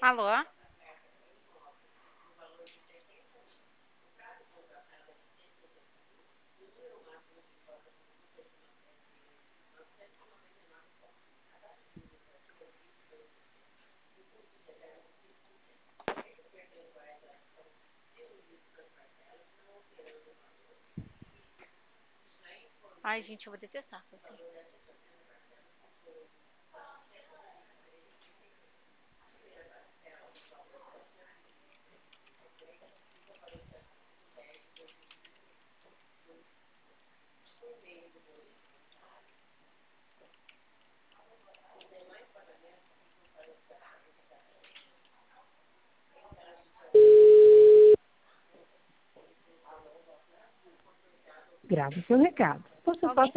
Alô? Ai, gente, eu vou detestar assim. Grave seu recado. Você Alguém pode